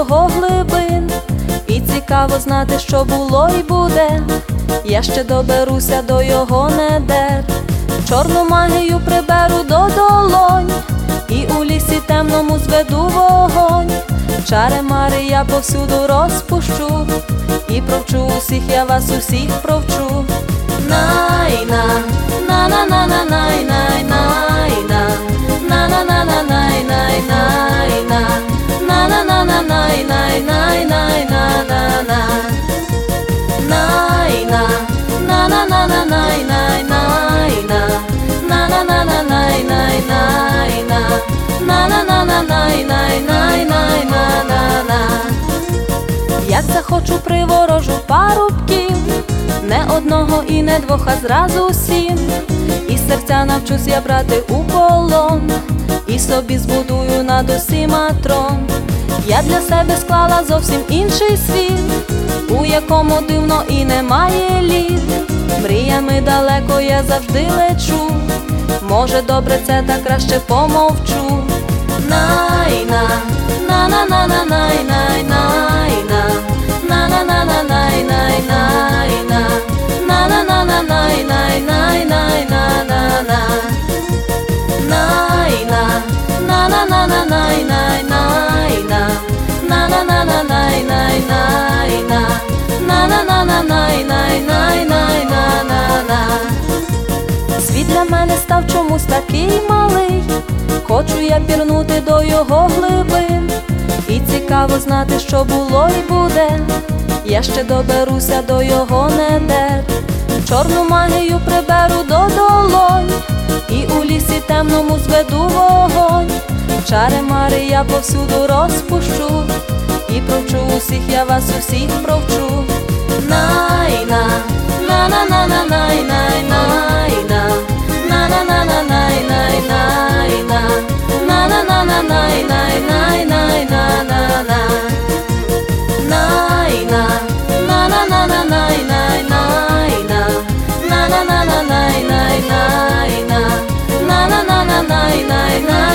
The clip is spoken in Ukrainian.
його глибин, і цікаво знати, що було й буде. Я ще доберуся до його недер, чорну магію приберу до долонь, і у лісі темному зведу вогонь. Чари-мари я повсюду розпущу, і провчу усіх, я вас усіх провчу. Найна, на-на-на-на-най-най-най-на, на-на-на-на-най-най-най-на, на-на-на-на-най-най-най-на-на-на, найна, на-на-на-на-най-най-най-на, на-на-на-на-най-най-най-на, на-на-на-на-най-най-най-на-на. Як захочу приворожу парубків, не одного і не двох, а зразу 7. І серця навчусь я брати у полон, і собі збудую над усіма трон. Я для себе склала зовсім інший світ, у якому дивно і немає літ. Мріями далеко я завжди лечу, може добре це, та краще помовчу. Найна, на-на-на-на-най-най-най-на, на-на-на-на-най-най-най-на, на-на-на-на-най-най-най-на-на, найна, на-на-на-на-най-най-най-на, на-на-на-на-най-най-най-на, на-на-на-на-най-най-най-на-на. Світ для мене став чомусь такий малий, хочу я пірнути до його глибин, і цікаво знати, що було й буде. Я ще доберуся до його недер, чорну магію приберу до долонь, і у лісі темному зведу вогонь. Чари-мари я повсюду розпущу, і провчу усіх, я вас усіх провчу. Найна, на-на-на-на-най-най-най-на, на-на-на-на-най-най-най-на, на-на-на-на-най-най-най-на-на, найна, на-на-на-на-най-най-най-на, на-на-на-на-най-най-най-на, на-на-на-на-най-най-най.